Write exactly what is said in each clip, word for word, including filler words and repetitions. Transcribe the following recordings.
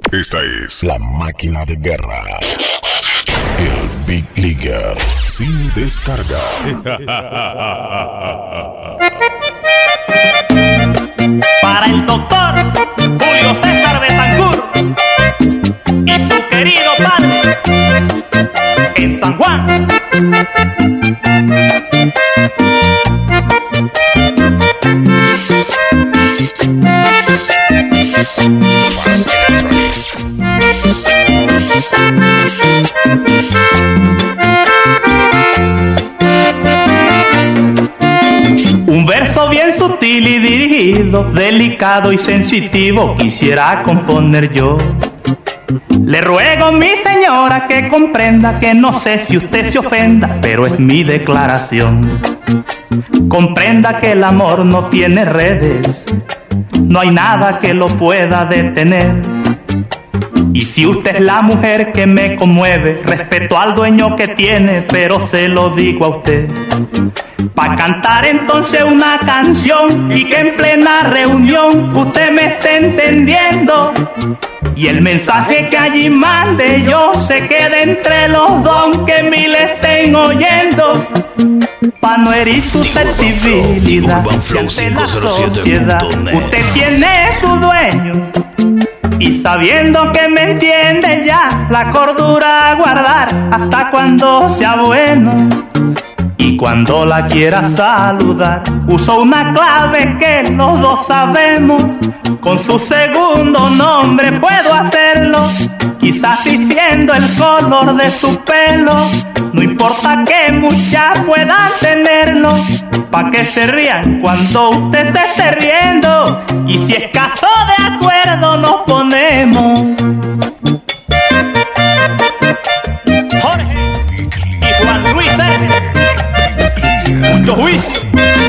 Esta es la máquina de guerra. El Big Leaguer sin descarga. Para el doctor Julio César Betancourt y su querido padre en San Juan. Un verso bien sutil y dirigido, delicado y sensitivo quisiera componer yo. Le ruego, mi señora, que comprenda que no sé si usted se ofenda, pero es mi declaración. Comprenda que el amor no tiene redes, no hay nada que lo pueda detener. Y si usted es la mujer que me conmueve, respeto al dueño que tiene, pero se lo digo a usted. Pa' cantar entonces una canción y que en plena reunión usted me esté entendiendo. Y el mensaje que allí mande yo se quede entre los dos, aunque mil estén oyendo. Pa' no herir susceptibilidad y ante la sociedad usted tiene su dueño. Y sabiendo que me entiende ya, la cordura a guardar hasta cuando sea bueno. Y cuando la quiera saludar, uso una clave que los dos sabemos. Con su segundo nombre puedo hacerlo, quizás diciendo el color de su pelo. No importa que muchas puedan tenerlo, pa' que se rían cuando usted se esté riendo. Y si es caso de acuerdo nos ponemos. Jorge y Juan Luis mucho juicio.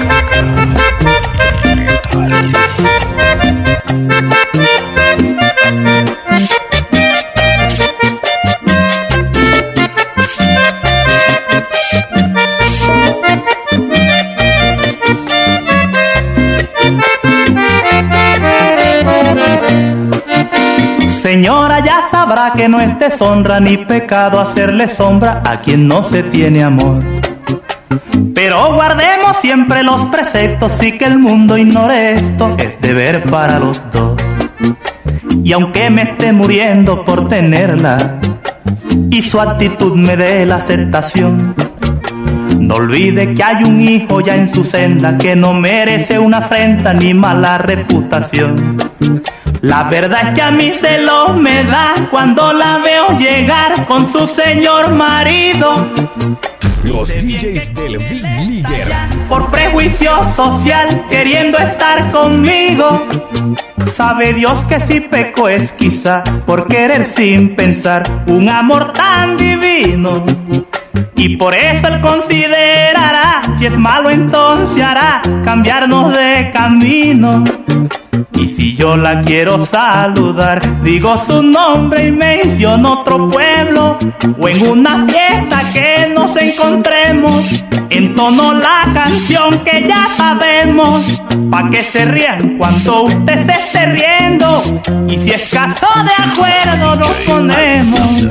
Señora, ya sabrá que no es deshonra ni pecado hacerle sombra a quien no se tiene amor. Pero guardemos siempre los preceptos y que el mundo ignore esto, es deber para los dos. Y aunque me esté muriendo por tenerla y su actitud me dé la aceptación, no olvide que hay un hijo ya en su senda que no merece una afrenta ni mala reputación. La verdad es que a mí celos me da cuando la veo llegar con su señor marido. Los D Js del Big Leaguer. Por prejuicio social queriendo estar conmigo. Sabe Dios que si peco es quizá por querer sin pensar un amor tan divino. Y por eso él considerará, si es malo entonces hará cambiarnos de camino. Y si yo la quiero saludar, digo su nombre y menciono otro pueblo. O en una fiesta que nos encontremos, entono la canción que ya sabemos, pa' que se rían cuando usted se esté riendo. Y si es caso de acuerdo nos ponemos.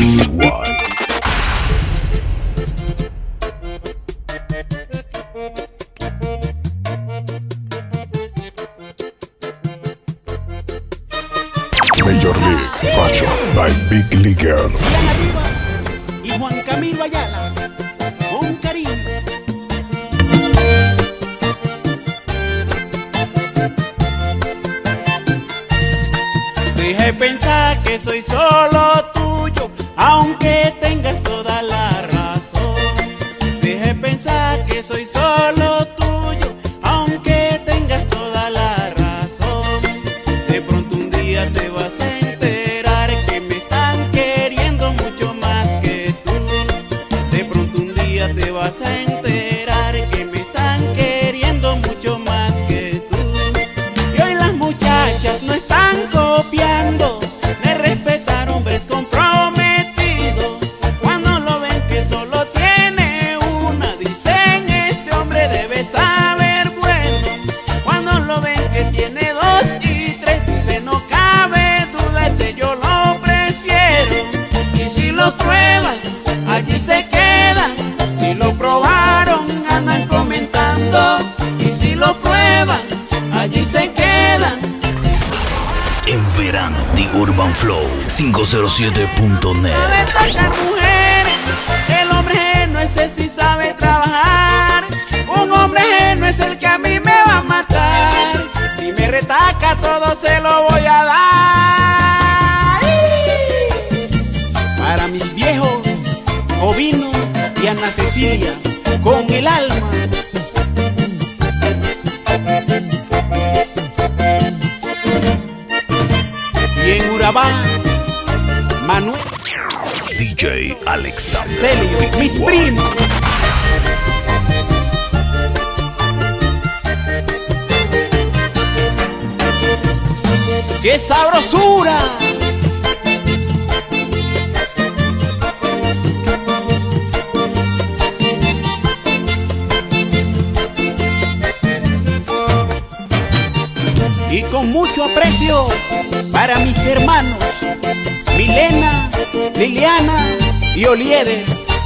Major League Fashion by Big Leaguer. Y Juan Camilo Ayala, con cariño. Deja de pensar que soy solo tuyo, aunque tengas toda la razón. Deja de pensar que soy solo tuyo, aunque tengas toda la razón. De pronto un día te vas a enterar que me están queriendo mucho más que tú. De pronto un día te vas a enterar que me están queriendo mucho más que tú. Y hoy las muchachas no están copiando de respetar hombres comprometidos. Cuando verano. The Urban Flow cinco cero siete punto net. Sabe tocar mujeres, el hombre ajeno ese sí sabe trabajar. Un hombre ajeno es el que a mí me va a matar. Si me retaca todo se lo voy a dar. Para mis viejos, Jovino y Ana Cecilia, con el alma. Y en Urabá, Manuel D J Alexander, Celio, mis primos. ¡Qué sabrosura! Y con mucho aprecio para mis hermanos Milena, Liliana y Oliver.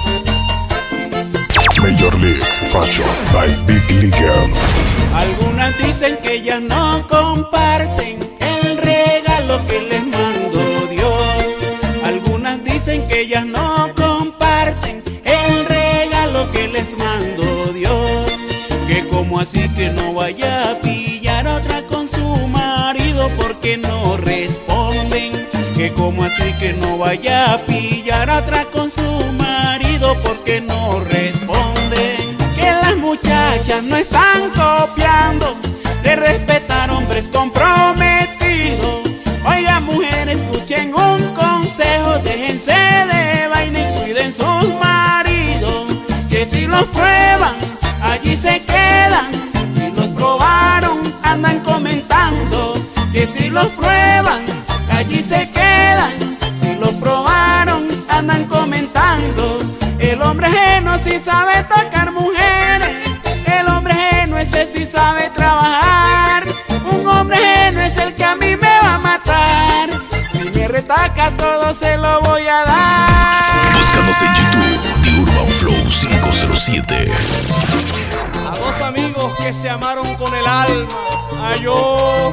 Major League Fashion by Big Leaguer. Algunas dicen que ellas no comparten el regalo que les mandó Dios. Algunas dicen que ellas no comparten el regalo que les mandó Dios. Que como así que no vaya a pillar otra con su marido porque no responden. Que como así que no vaya a pillar otra con su marido porque no responden. Que las muchachas no están copiando de respetar hombres comprometidos. Oigan mujeres, escuchen un consejo, déjense de vaina y cuiden sus maridos. Que si los prueban, allí se quedan. Si los probaron, andan comentando. Que si los prueban, allí se quedan. Si los probaron, andan comentando. El hombre ajeno sí sabe tocar mujeres. El hombre ajeno ese sí sabe trabajar. Un hombre ajeno es el que a mí me va a matar. Si me retaca todo se lo voy a dar. Búscanos en YouTube, The Urban Flow cinco cero siete. A dos amigos que se amaron con el alma. A yo.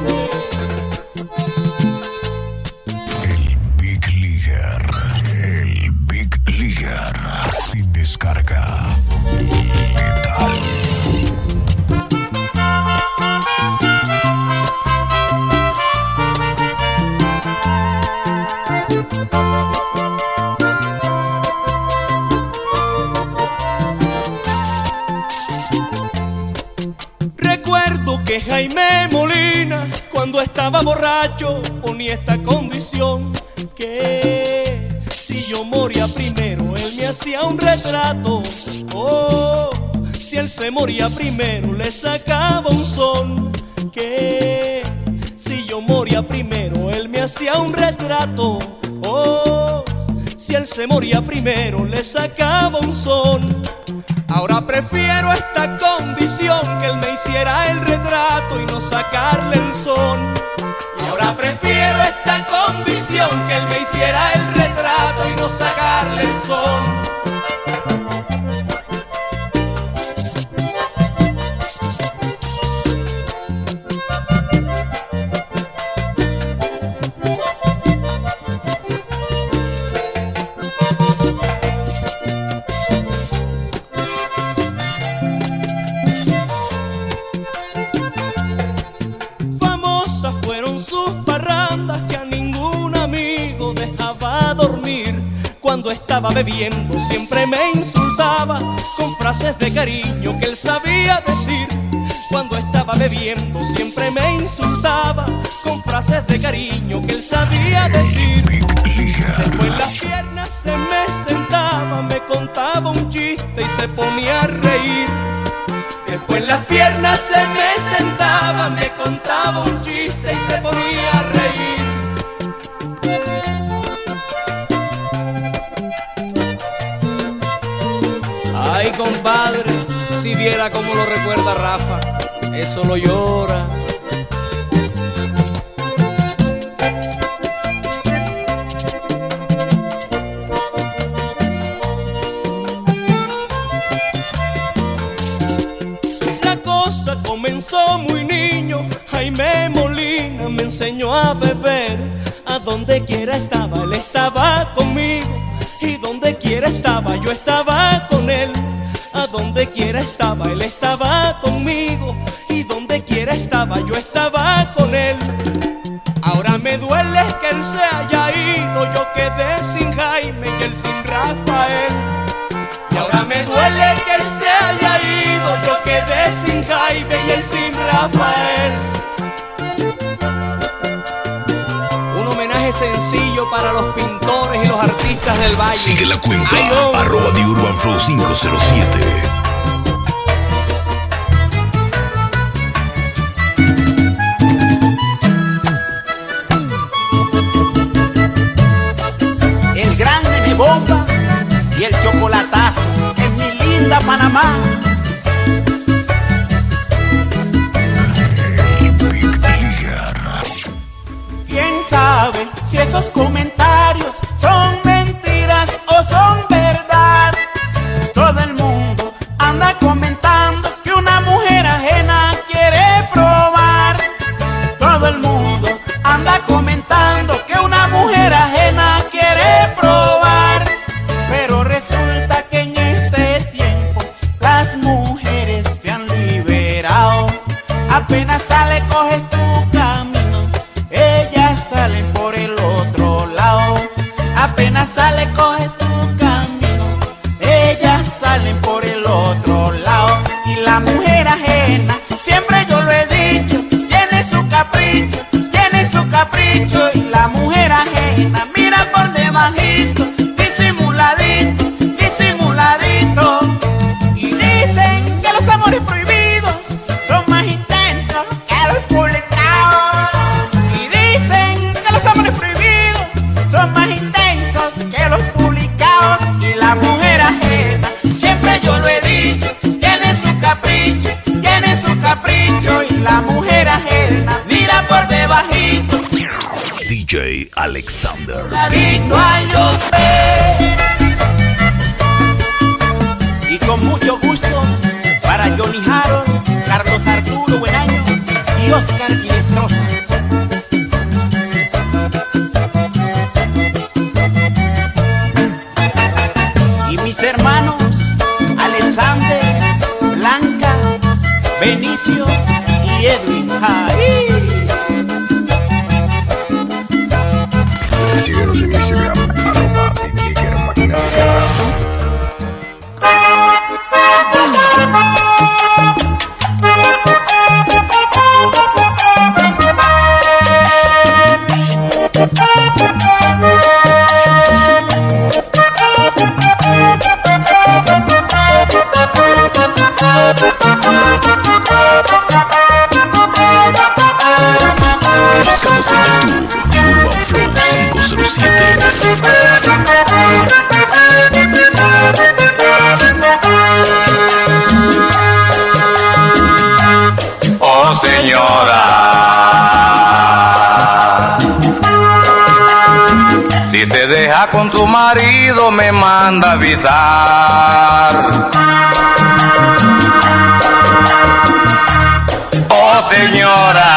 El Big Leaguer. El Big Leaguer. Sin descarga. Letal. Recuerdo que Jaime Molina, cuando estaba borracho, ponía esta condición: que si yo moría primero, él me hacía un retrato. Oh, si él se moría primero, le sacaba un son. Que si yo moría primero, él me hacía un retrato. Oh, si él se moría primero, le sacaba un son. Ahora prefiero esta condición, que él me hiciera el retrato y no sacarle el son. Ahora prefiero esta condición, que él me hiciera el retrato y no sacarle el son. Cuando estaba bebiendo siempre me insultaba con frases de cariño que él sabía decir. Cuando estaba bebiendo siempre me insultaba con frases de cariño que él sabía decir. Después las piernas se me sentaba, me contaba un chiste y se ponía a reír. Después las piernas se me sentaba, me contaba un chiste y se ponía a reír. Ay, compadre, si viera cómo lo recuerda Rafa, eso lo llora. La cosa comenzó muy niño, Jaime Molina me enseñó a beber. donde quiera estaba, él estaba conmigo. Y donde quiera estaba, yo estaba con él. A donde quiera estaba, él estaba conmigo. Y donde quiera estaba, yo estaba con él. Ahora me duele que él se haya ido, yo quedé sin Jaime y él sin Rafael. Y ahora me duele que él se haya ido, yo quedé sin Jaime y él sin Rafael. Un homenaje sencillo para los pintores y los artistas del valle. Sigue la cuenta, Ay, oh. arroba The Urban Flow cinco cero siete. Bomba y el chocolatazo en mi linda Panamá. ¿Quién sabe si esos comentarios son mentiras o son verdad? Todo el mundo anda comentando que una mujer ajena quiere probar. Todo el mundo anda comentando que una mujer ajena quiere probar. Apenas sale, coges tu camino, ellas salen por el otro lado. Apenas sale, coges tu camino, ellas salen por el otro lado. Y la mujer ajena, siempre yo lo he dicho, tiene su capricho, tiene su capricho. Y la mujer ajena mira por debajito, disimuladito, disimuladito. Y dicen que los amores prohibidos son más intensos que los publicados. Y dicen que los amores prohibidos son más intensos que los publicados. Y la mujer ajena, siempre yo lo he dicho, tiene su capricho, tiene su capricho. Y la mujer ajena mira por debajito. D J Alexander. Adicto a llover. Y con mucho gusto para Johnny Harold, Carlos Arturo Buenaño y Oscar Ginestrosa. Y mis hermanos Alexander, Blanca, Benicio y Edwin. ¡Ay! Síguenos en Instagram, arroba Big Leaguer Máquina de Guerra. Búscanos en YouTube, The Urban Flow cinco cero siete. Oh señora, si se deja con su marido me manda avisar. Oh señora,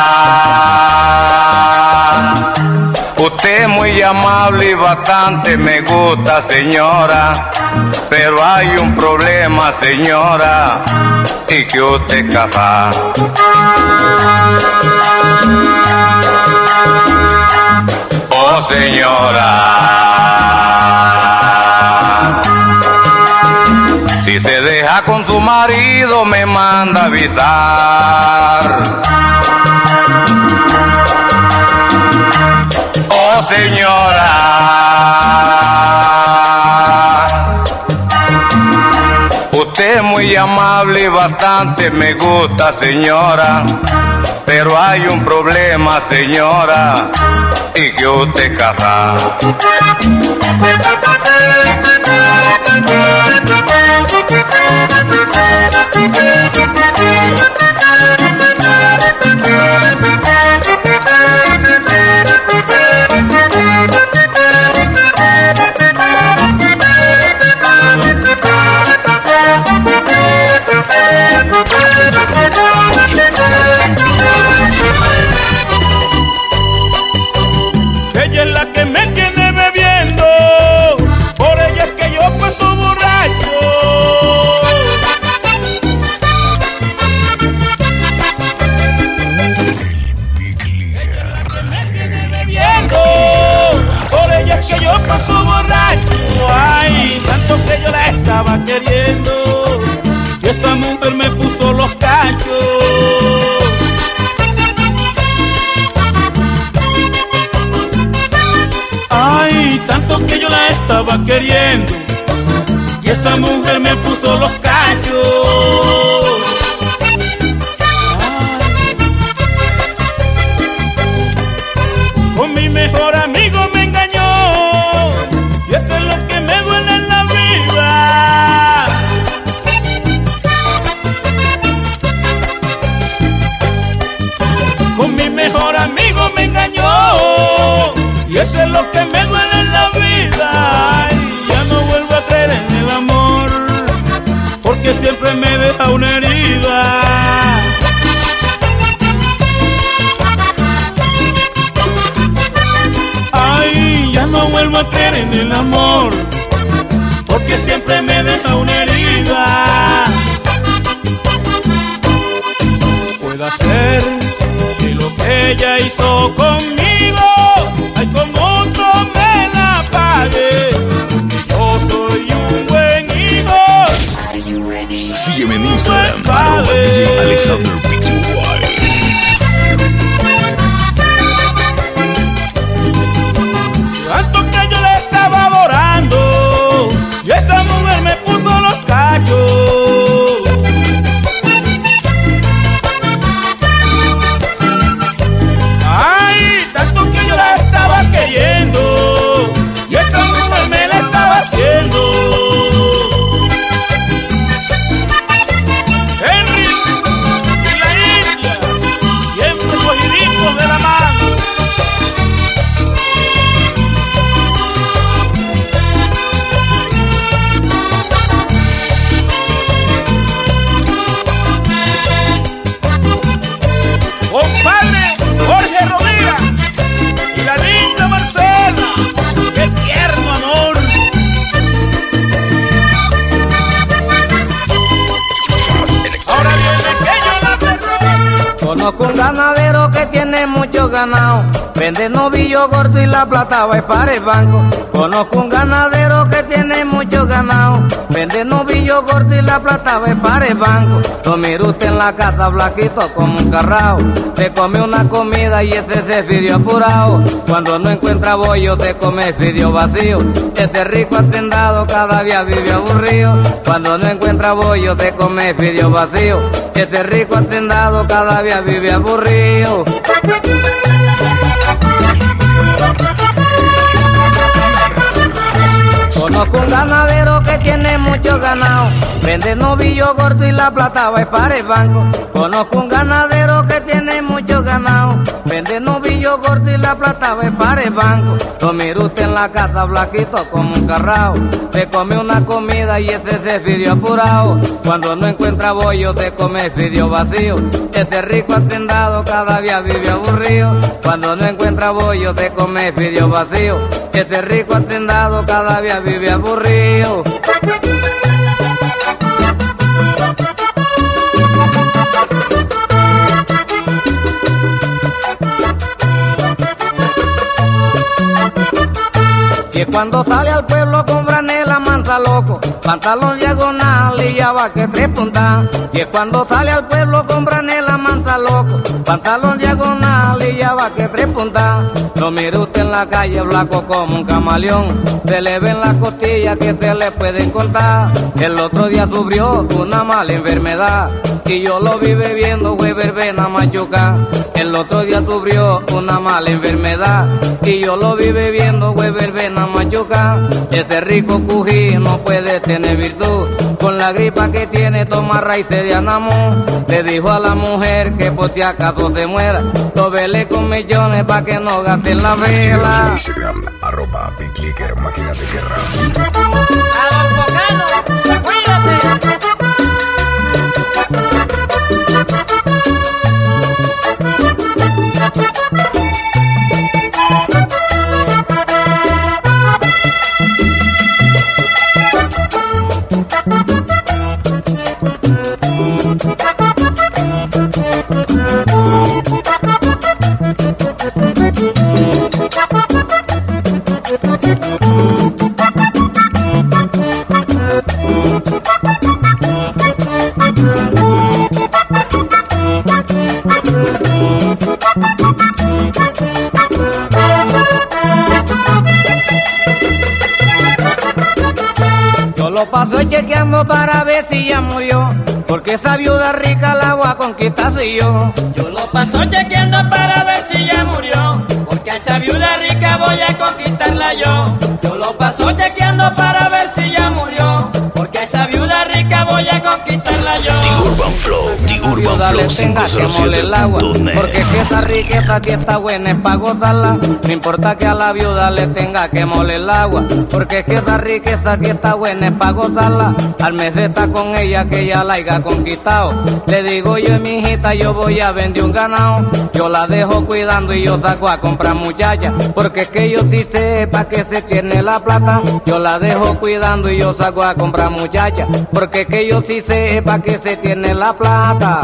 usted es muy amable y bastante me gusta, señora, pero hay un problema, señora, y que usted casa. Oh señora, si se deja con su marido me manda avisar. Oh señora, usted es muy amable y bastante me gusta, señora, pero hay un problema, señora, y que usted casa. Ella es tanto que yo la estaba queriendo y esa mujer me puso los cachos. Con mi mejor amigo me engañó y eso es lo que me duele en la vida. Con mi mejor amigo me engañó y eso es lo que me duele en la vida. Ay, ya no vuelvo a creer en el amor porque siempre me deja una herida. Ay, ya no vuelvo a creer en el amor porque siempre me deja una herida. Puede ser que lo que ella hizo conmigo, ay, con otro me la pague, que yo soy un buen hijo. Sígueme en Instagram, arroba D J Alexander B two Y. Tanto que yo le estaba adorando y esa mujer me puso los cachos. Ay, tanto que yo la estaba queriendo y esa mujer me la estaba haciendo. Henry y la India, siempre cogiditos de la mano. Compadre Jorge Rodríguez y la linda Marcela, qué tierno amor. Ahora viene que yo la perro. Conozco un ganadero que tiene mucho ganado, vende novillo gordo y la plata va para el banco. Conozco un ganadero que tiene mucho ganado, vende novillo gordo y la plata va para el banco. Lo mira usted en la casa blanquito como un carrao, se come una comida y ese se pidió apurado. Cuando no encuentra bollo se come pidió vacío, este rico hacendado cada día vive aburrido. Cuando no encuentra bollo se come pidió vacío, este rico hacendado cada día vive aburrido. Conozco un ganadero que tiene mucho ganado, vende novillo gordo y la plata va para el banco. Conozco un ganadero que tiene mucho ganado, vende novillo gordo y la plata va para el banco. Lo mira usted en la casa blanquito como un carrao, se come una comida y ese se pidió apurado. Cuando no encuentra bollo se come pidió vacío, este rico hacendado cada día vive aburrido. Cuando no encuentra bollo se come pidió vacío, este rico hacendado cada día vive aburrido. Que cuando sale al pueblo con franela mansa loco, pantalón diagonal y ya va que tres puntas. Que cuando sale al pueblo con franela mansa loco, pantalón diagonal y ya va que tres puntas. Lo mira usted en la calle blanco como un camaleón, se le ven las costillas que se le pueden contar. El otro día sufrió una mala enfermedad y yo lo vi bebiendo güey verbena machuca. El otro día sufrió una mala enfermedad y yo lo vi bebiendo güey verbena machuca. Ese rico cují no puede tener virtud, con la gripa que tiene toma raíces de anamón. Le dijo a la mujer que por si acaso se muera, lo vele con millones pa' que no gasten la vela. Instagram, arroba Big Licker, máquina de guerra. A los bocanos, cuídate. lo paso chequeando para ver si ya murió, porque esa viuda rica la voy a conquistar si yo. Yo lo paso chequeando para ver si ya murió, porque a esa viuda rica voy a conquistarla yo. Yo lo paso chequeando para ver si ya murió, porque a esa viuda rica voy a conquistarla yo. The Urban Flow, The Urban Flow cinco cero siete punto net. Porque es que esa riqueza si está buena es pa' gozarla. No importa que a la viuda le tenga que moler el agua, porque es que esa riqueza si está buena es pa' gozarla. Al mes de estar con ella que ella la haya conquistado, le digo yo, mi hijita, yo voy a vender un ganado. Yo la dejo cuidando y yo saco a comprar muchacha, porque es que yo sí sé pa' que se tiene la plata. Yo la dejo cuidando y yo saco a comprar muchacha, porque es que yo sí sé pa' que se tiene la plata.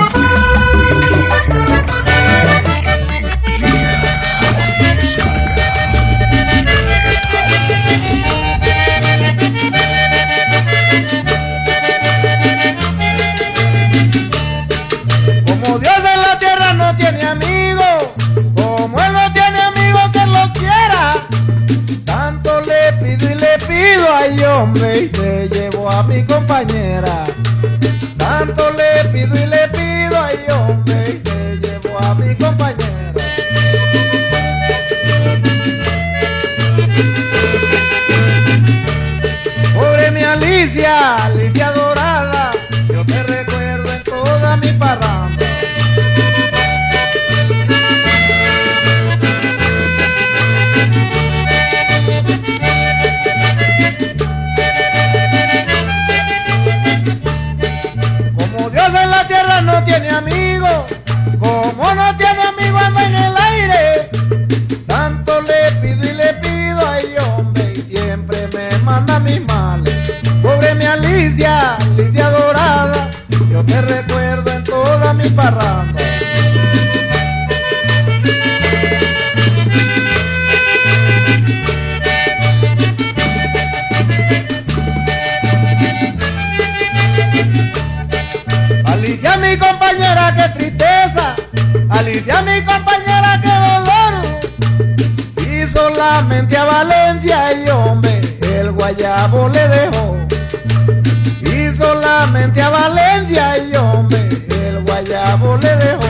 Como Dios en la tierra no tiene amigo, como Él no tiene amigo que lo quiera, tanto le pido y le pido, ay hombre, y se llevó a mi compañera. Tanto le pido y le pido, ay hombre, y se llevó a mi compañera. Pobre mi Alicia, Alicia dorada, yo te recuerdo en toda mi parranda. Como Dios en la tierra no tiene amigo, como no tiene amigo anda en el aire, tanto le pido y le pido, ay hombre, y siempre me manda mis males. Pobre mi Alicia, Alicia dorada, yo te recuerdo en toda mi parranda. Alicia mi compañera, qué tristeza, Alicia mi compañera, qué dolor. Y solamente a Valencia, y hombre, el guayabo le dejó. Y solamente a Valencia, y hombre, el guayabo le dejó.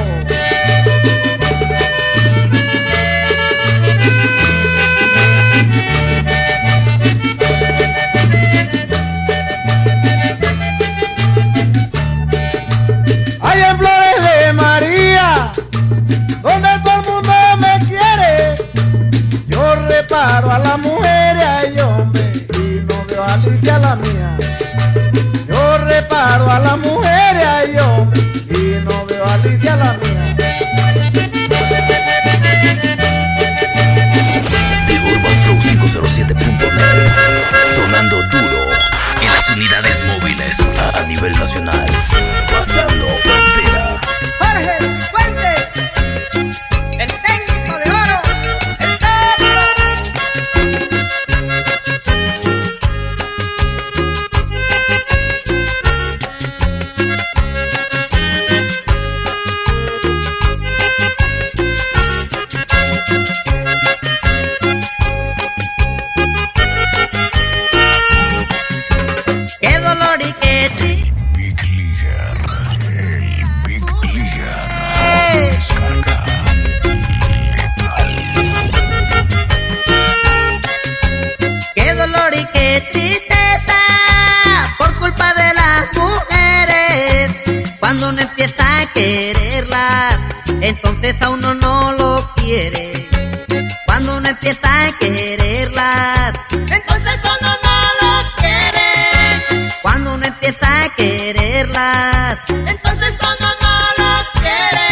Hay en Flores de María, donde todo el mundo me quiere, yo reparo a las mujeres, ay hombre, y no veo a Alicia la mía. Yo reparo a las mujeres, ay hombre, y no veo a Alicia la mía. The Urban Flow cinco cero siete punto net, sonando duro en las unidades móviles a nivel nacional, pasando frontera. Jorge Fuentes, el técnico de oro, el Qué dolor y qué triste. Big Leaguer, el Big Leaguer. Descarga letal. Qué dolor y qué tristeza por culpa de las mujeres. Cuando uno empieza a quererlas, entonces a uno no lo quiere. Cuando uno empieza a quererlas, entonces uno no lo quiere. Cuando uno empieza a quererlas, entonces uno no lo quiere.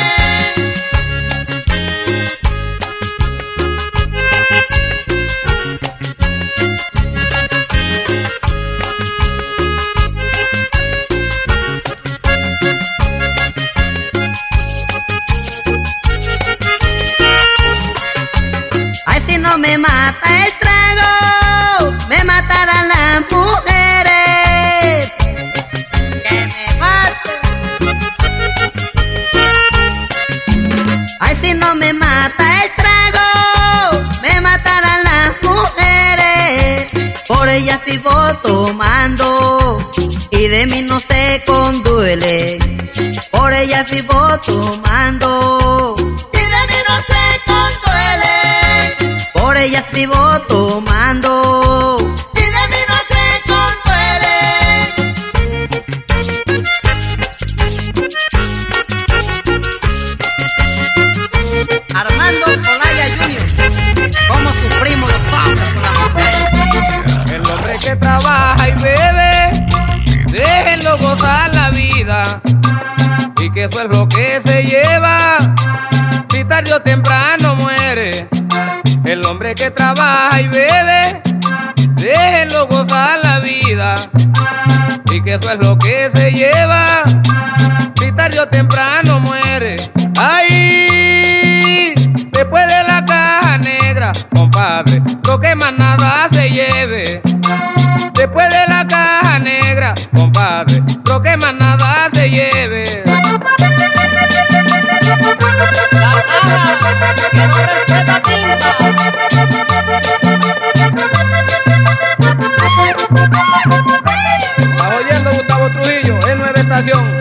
Ay, si no me mata el trago, me matarán las mujeres. Que me maten. Ay, si no me mata el trago, me matarán las mujeres. Por ellas vivo tomando y de mí no se conduele. Por ella vivo tomando y de mí no se conduele. Por ellas vivo tomando y de mí no se conduele. Armando Olaya junior ¿Cómo sufrimos los hombres con la mujer? El hombre que trabaja y bebe, déjenlo gozar la vida, y que eso es lo que se lleva, si tarde o temprano muere. El hombre que trabaja y bebe, déjenlo gozar la vida, y que eso es lo que se lleva, si tarde o temprano muere. ¡Ay! Después de la caja negra, compadre, lo que más nada se lleve. Después de la caja negra, compadre, lo que más nada se lleve. La caja que no respeta tinta. ¿Estás oyendo, Gustavo Trujillo? En Nueva Estación.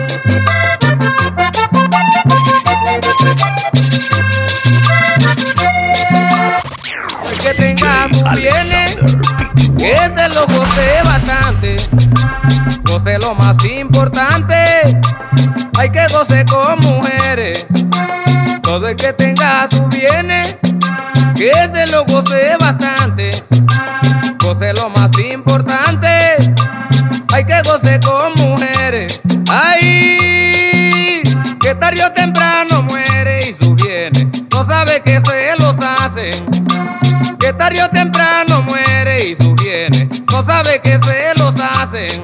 El que tenga sus bienes, que se lo goce bastante, goce lo más importante, hay que goce con mujeres. Todo el que tenga sus bienes, que se lo goce bastante, goce lo más importante, hay que goce con mujeres. Ay, que tarde o temprano muere y sus bienes no sabe que se los hacen. Que tarde o temprano muere y sus bienes no sabe que se los hacen.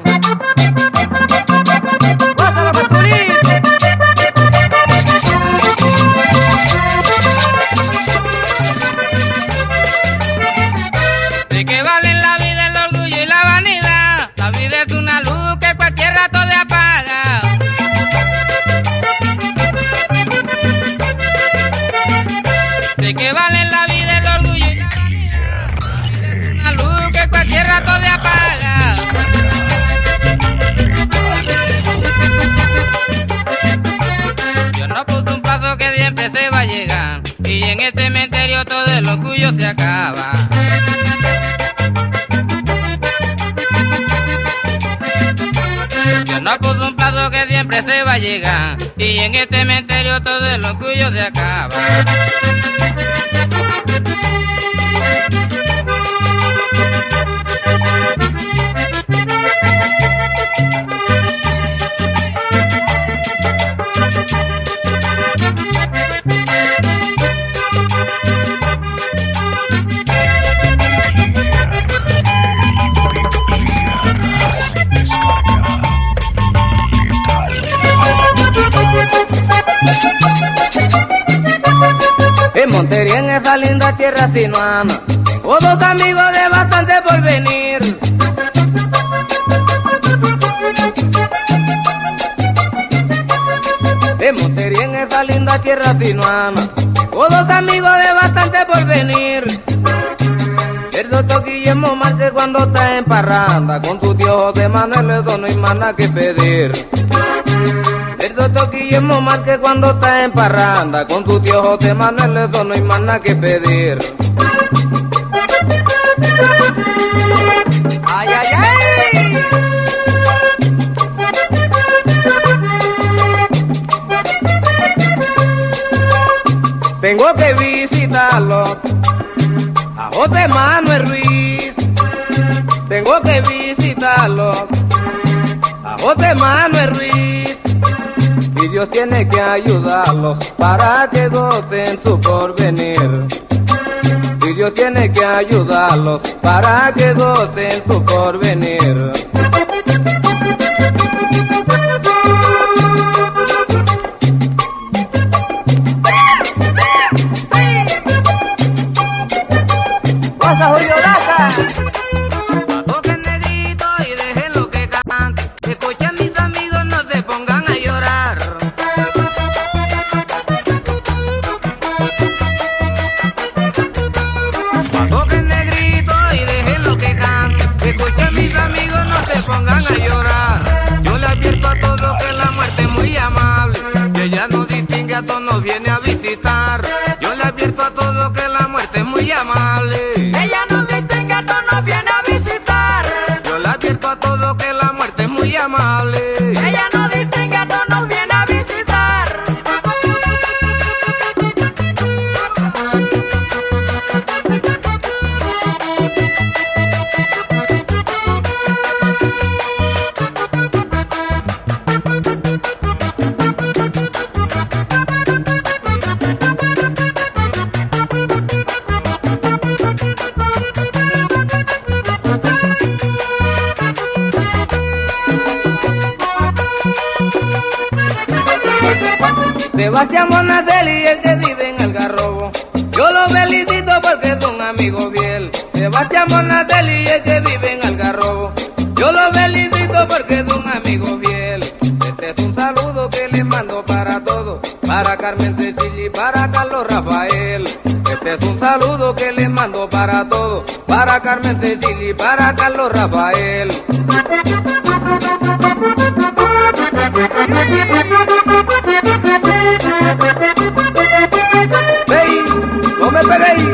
¡Pásalo, Pastorito! ¿De qué valen la vida, el orgullo y la vanidad? La vida es una luz que cualquier rato te apaga. ¿De qué valen la vida, el orgullo y la vanidad? Una luz que cualquier rato te apaga. Dios no puso un plazo que siempre se va a llegar, y en este cementerio todo el orgullo se acaba. Dios no puso un plazo que siempre se va a llegar, y en este cementerio todo el orgullo se acaba. En Montería, en esa linda tierra sinuana, tengo dos amigos de bastante porvenir. En Montería, en esa linda tierra sinuana, tengo dos amigos de bastante porvenir. El doctor Guillermo Márquez cuando está en parranda, con tu tío José Manuel eso no hay más nada que pedir. El doctor Guillermo Márquez cuando está en parranda, con tu tío José Manuel eso no hay más nada que pedir. ¡Ay, ay, ay! Tengo que visitarlo a José Manuel Ruiz. Tengo que visitarlo a José Manuel Ruiz. Y Dios tiene que ayudarlos para que gocen su porvenir. Y Dios tiene que ayudarlos para que gocen su porvenir. ¡Pasa, Julio Laza! Toquen negrito y dejen lo que cante. Escuchen mis amigos, no se pongan a llorar. Toquen negrito y dejen lo que cante. Escuchen mis amigos, no se pongan a llorar. nos viene a visitar. Yo le advierto a todos que la muerte es muy amable. Ella nos dice que esto nos viene a visitar. Yo le advierto a todos que la muerte es muy amable. Ella nos dice que esto nos viene a visitar. Sebastián Bonacelli, el que vive en Algarrobo, yo lo felicito porque es un amigo fiel. Sebastián Bonacelli, el que vive en Algarrobo, yo lo felicito porque es un amigo fiel. Este es un saludo que le mando para todos, para Carmen Cecilia y para Carlos Rafael. Este es un saludo que le mando para todos, para Carmen Cecilia y para Carlos Rafael. ¡Ey! ¡No me peguéis!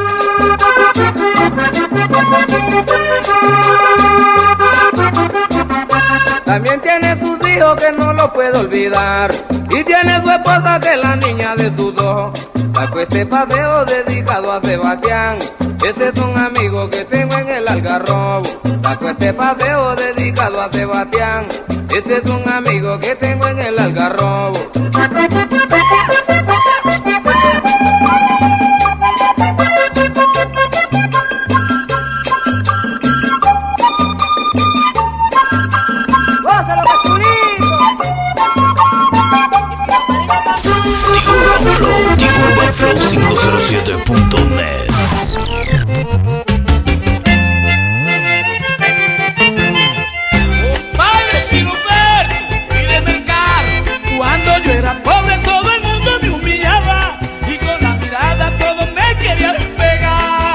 También tiene sus hijos que no lo puedo olvidar, y tiene su esposa que es la niña de sus ojos. Saco este paseo dedicado a Sebastián, ese es un amigo que tengo en el Algarrobo. Saco este paseo dedicado a Sebastián, ese es un amigo que tengo en el Algarrobo. Urban Flow cinco cero siete punto net. Padre sin Humberto, pídeme el carro. Cuando yo era pobre todo el mundo me humillaba y con la mirada todos me querían pegar.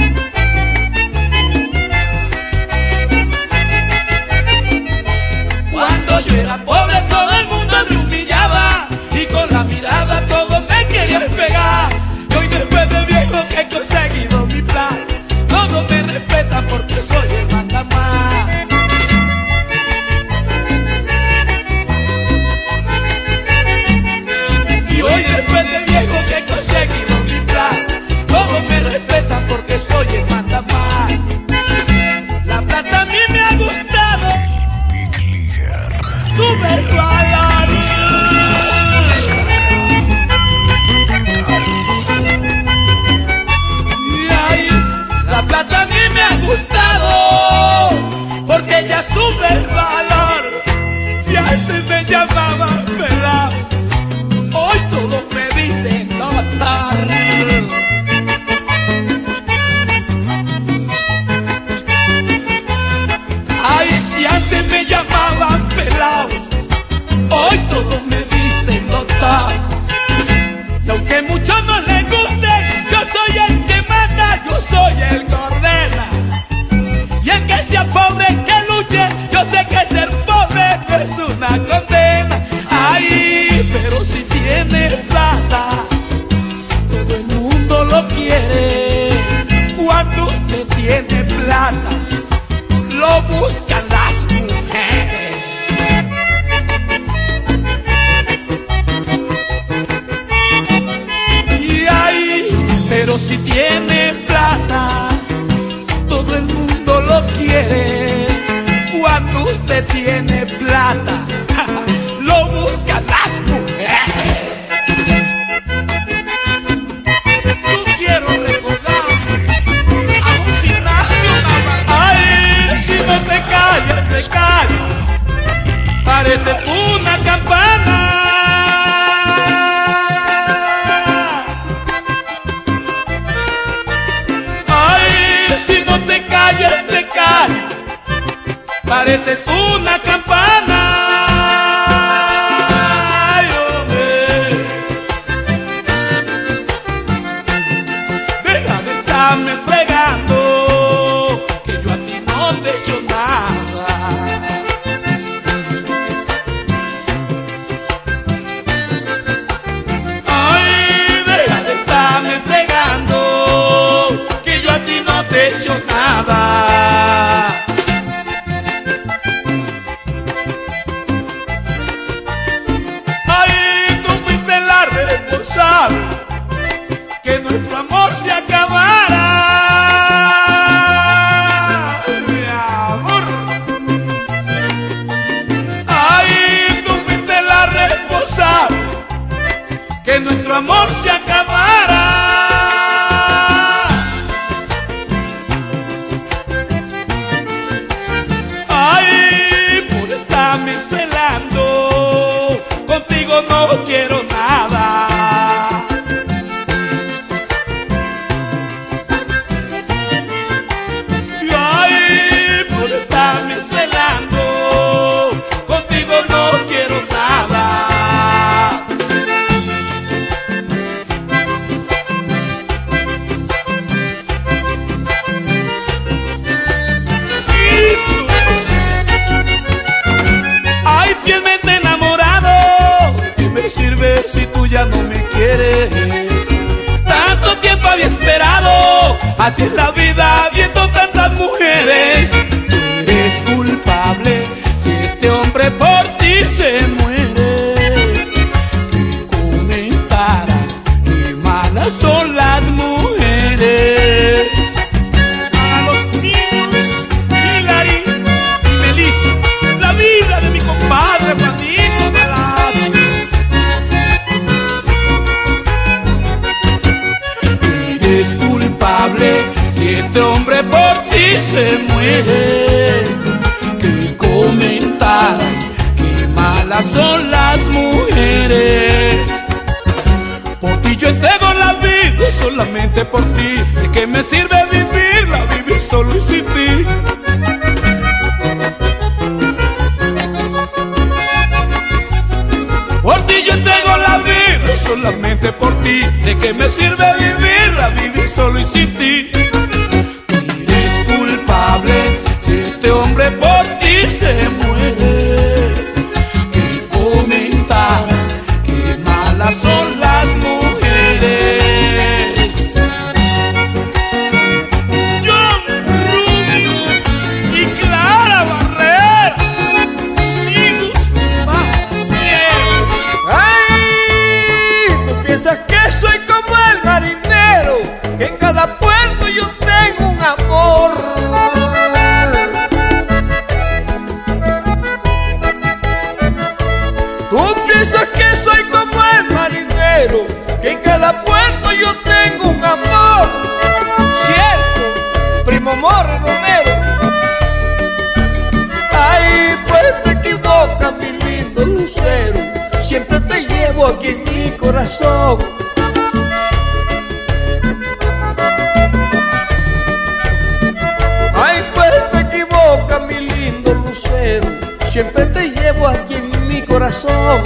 Cuando yo era pobre todo el mundo me humillaba y con la mirada todos me querían pegar. Y hoy después de viejo que he conseguido mi plan, todos me respetan porque soy el mandamás. Y hoy después de viejo que he conseguido mi plan, todos me respetan porque soy el mandamás. La plata a mí me ha gustado, super valor. Y ahí, la plata a mí me ha gustado porque ella sube el valor. Si antes me llamaban pelado, hoy todos me dicen notar. Ay, si antes me llamaban pelado, hoy todos me dicen notar. Y aunque muchos no les guste, yo soy el que manda, yo soy el que ordena. Y el que sea pobre que luche, yo sé que ser pobre no es una condena. Ay, pero si tiene plata, todo el mundo lo quiere. Cuando usted tiene plata, lo buscan las mujeres. Y ahí, pero si tiene plata, todo el mundo lo quiere. Cuando usted tiene plata, lo buscan las mujeres. Yo quiero recordar a un Ignacio Navarrete. Ay, si no te callas, te callas, pareces una campana. Ay, si no te callas, te callas, pareces una campana. Ay, hombre, deja de estarme fregando, que yo a ti no te he hecho nada. nada. Ay, tú fuiste la responsable que nuestro amor se acabara. Mi amor. Ay, tú fuiste la responsable que nuestro amor se acabara. Ay, por estarme celando, contigo no quiero nada. Ay, por estarme celando, contigo no quiero nada. Ay, fielmente enamorado, ¿qué me sirve si tú ya no me quieres? Tanto tiempo había esperado, así es la vida viendo tantas mujeres. Tú eres culpable si este hombre por ti se muere. Que comentara qué malas son las mujeres. A los niños, Hilary y Melissa, la vida de mi compadre Juanito Palacio. Eres culpable si este hombre por ti se muere. Que comentaran qué malas son las mujeres. Por ti yo entrego la vida, solamente por ti. ¿De qué me sirve vivirla, vivir solo y sin ti? Por ti yo entrego la vida, solamente por ti. ¿De qué me sirve vivirla, vivir solo y sin ti? Eres culpable si este hombre por ti se muere. Que comentara qué malas son las mujeres. John Rubio y Clara Barrera, amigos para siempre. ¡Ay! ¿Tú piensas que soy como el marinero? Que en cada puerto yo tengo un amor. ¿Tú piensas que soy como el marinero? Que en cada puerto yo tengo un amor. Cierto, primo Morro Romero. Ay, pues te equivocas, mi lindo lucero. Siempre te llevo aquí en mi corazón. Ay, pues te equivocas, mi lindo lucero. Siempre te llevo aquí en mi corazón.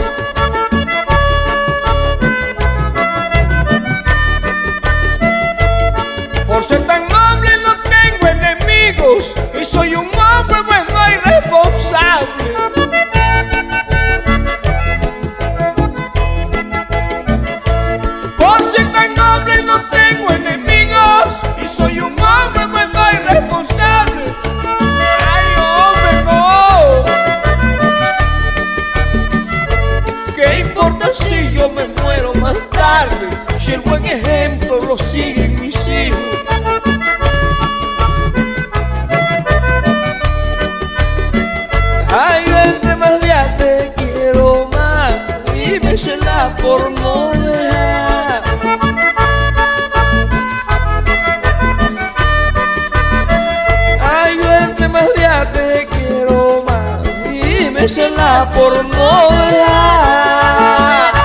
Por ser tan noble no tengo enemigos y soy un hombre bueno y responsable. Por ser tan noble no tengo enemigos y soy un hombre bueno y responsable. Ay, hombre, no. ¿Qué importa si yo me muero más tarde? Si el buen ejemplo lo siguen mis hijos. Ay, yo entre más días te quiero más y me cela por no dejar. Ay, yo entre más días te quiero más y me cela por no dejar.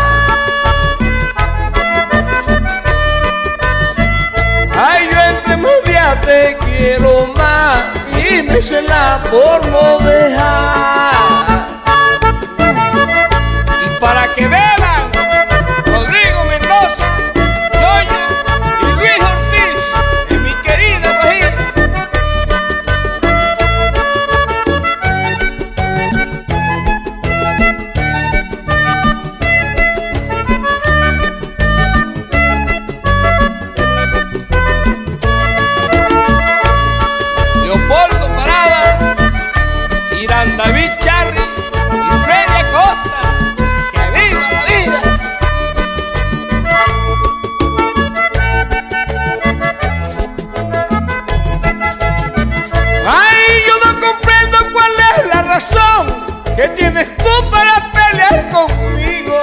Ay, yo entre más días te quiero más y me cela por no dejar. Y para que vean, Rodrigo Mendoza, Yoyo y Luis Ortiz, en mi querida Guajira. razón que tienes tú para pelear conmigo.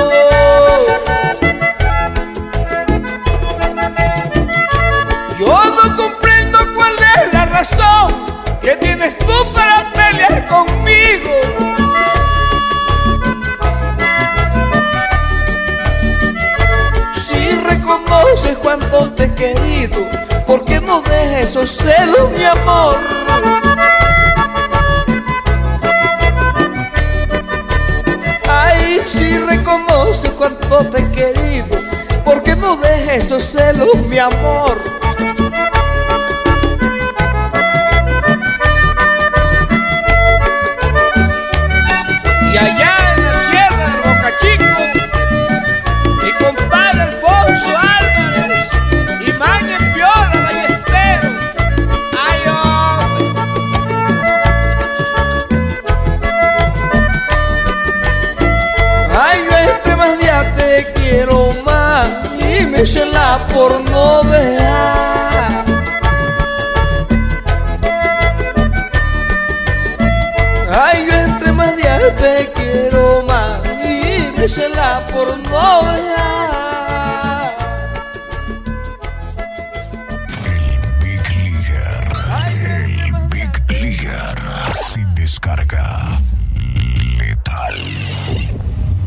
Yo no comprendo cuál es la razón que tienes tú para pelear conmigo. Si reconoces cuánto te he querido, ¿por qué no dejes esos celos, mi amor? Ay, si reconoces cuánto te he querido, ¿por qué no dejes esos celos, mi amor? Y allá en la sierra de Boca Chico, mi compadre Alfonso Álvarez y Magna Piola Ballesteros. Ay, hombre. Ay, yo entre más días te quiero más y me cela por no dejar. Ay, yo entre más días te quiero más y me cela por no